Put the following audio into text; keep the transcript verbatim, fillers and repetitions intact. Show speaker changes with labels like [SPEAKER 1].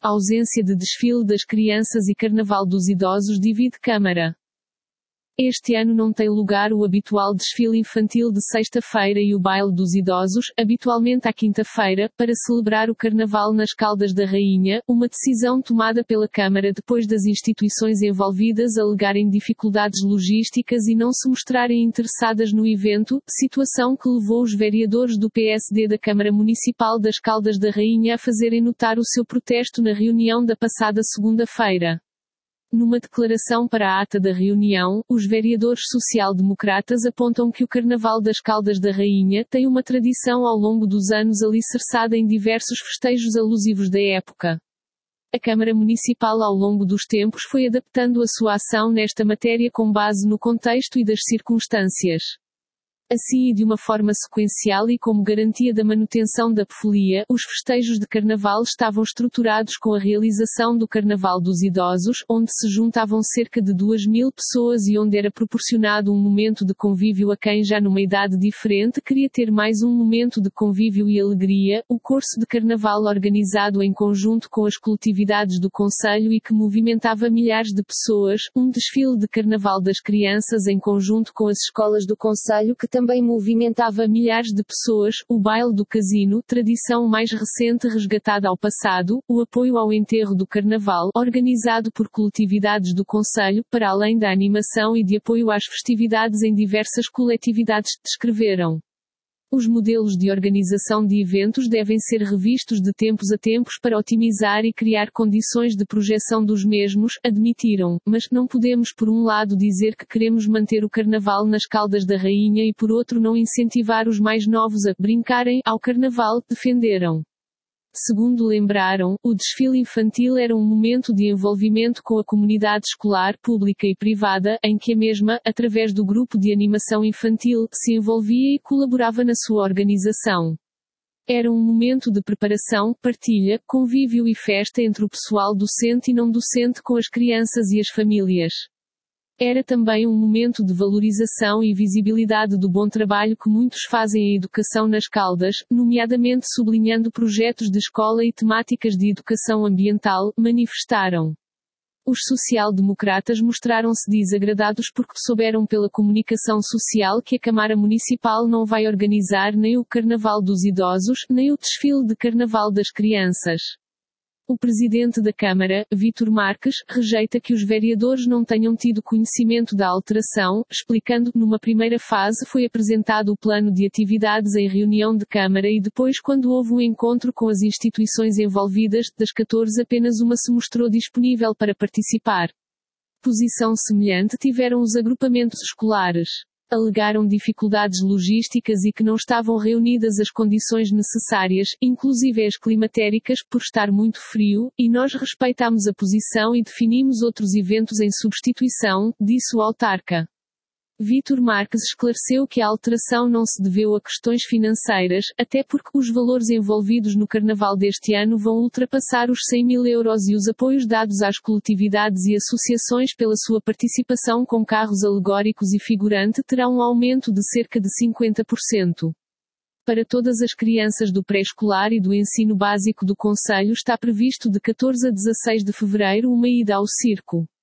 [SPEAKER 1] Ausência de desfile das crianças e Carnaval dos Idosos divide Câmara. Este ano não tem lugar o habitual desfile infantil de sexta-feira e o baile dos idosos, habitualmente à quinta-feira, para celebrar o Carnaval nas Caldas da Rainha, uma decisão tomada pela Câmara depois das instituições envolvidas alegarem dificuldades logísticas e não se mostrarem interessadas no evento, situação que levou os vereadores do P S D da Câmara Municipal das Caldas da Rainha a fazerem notar o seu protesto na reunião da passada segunda-feira. Numa declaração para a ata da reunião, os vereadores social-democratas apontam que o Carnaval das Caldas da Rainha tem uma tradição ao longo dos anos alicerçada em diversos festejos alusivos da época. A Câmara Municipal ao longo dos tempos foi adaptando a sua ação nesta matéria com base no contexto e das circunstâncias. Assim e de uma forma sequencial e como garantia da manutenção da folia, os festejos de Carnaval estavam estruturados com a realização do Carnaval dos Idosos, onde se juntavam cerca de duas mil pessoas e onde era proporcionado um momento de convívio a quem já numa idade diferente queria ter mais um momento de convívio e alegria, o curso de Carnaval organizado em conjunto com as coletividades do concelho e que movimentava milhares de pessoas, um desfile de Carnaval das crianças em conjunto com as escolas do concelho que também movimentava milhares de pessoas, o baile do casino, tradição mais recente resgatada ao passado, o apoio ao enterro do Carnaval, organizado por coletividades do concelho, para além da animação e de apoio às festividades em diversas coletividades, descreveram. Os modelos de organização de eventos devem ser revistos de tempos a tempos para otimizar e criar condições de projeção dos mesmos, admitiram, mas não podemos por um lado dizer que queremos manter o Carnaval nas Caldas da Rainha e por outro não incentivar os mais novos a brincarem ao Carnaval, defenderam. Segundo lembraram, o desfile infantil era um momento de envolvimento com a comunidade escolar pública e privada, em que a mesma, através do grupo de animação infantil, se envolvia e colaborava na sua organização. Era um momento de preparação, partilha, convívio e festa entre o pessoal docente e não docente com as crianças e as famílias. Era também um momento de valorização e visibilidade do bom trabalho que muitos fazem em educação nas Caldas, nomeadamente sublinhando projetos de escola e temáticas de educação ambiental, manifestaram. Os social-democratas mostraram-se desagradados porque souberam pela comunicação social que a Câmara Municipal não vai organizar nem o Carnaval dos Idosos, nem o desfile de Carnaval das Crianças. O presidente da Câmara, Vítor Marques, rejeita que os vereadores não tenham tido conhecimento da alteração, explicando que numa primeira fase foi apresentado o plano de atividades em reunião de Câmara e depois quando houve um encontro com as instituições envolvidas, das catorze apenas uma se mostrou disponível para participar. Posição semelhante tiveram os agrupamentos escolares. Alegaram dificuldades logísticas e que não estavam reunidas as condições necessárias, inclusive as climatéricas, por estar muito frio, e nós respeitamos a posição e definimos outros eventos em substituição, disse o autarca. Vítor Marques esclareceu que a alteração não se deveu a questões financeiras, até porque os valores envolvidos no Carnaval deste ano vão ultrapassar os cem mil euros e os apoios dados às coletividades e associações pela sua participação com carros alegóricos e figurante terão um aumento de cerca de cinquenta por cento. Para todas as crianças do pré-escolar e do ensino básico do concelho está previsto de catorze a dezasseis de fevereiro uma ida ao circo.